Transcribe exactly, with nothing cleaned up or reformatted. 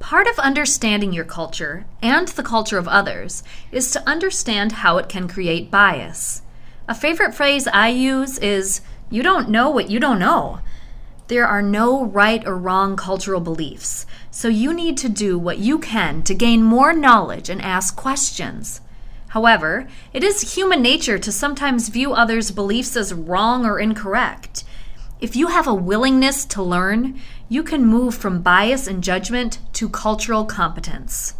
Part of understanding your culture and the culture of others is to understand how it can create bias. A favorite phrase I use is, "You don't know what you don't know." There are no right or wrong cultural beliefs, so you need to do what you can to gain more knowledge and ask questions. However, it is human nature to sometimes view others' beliefs as wrong or incorrect. If you have a willingness to learn, you can move from bias and judgment to cultural competence.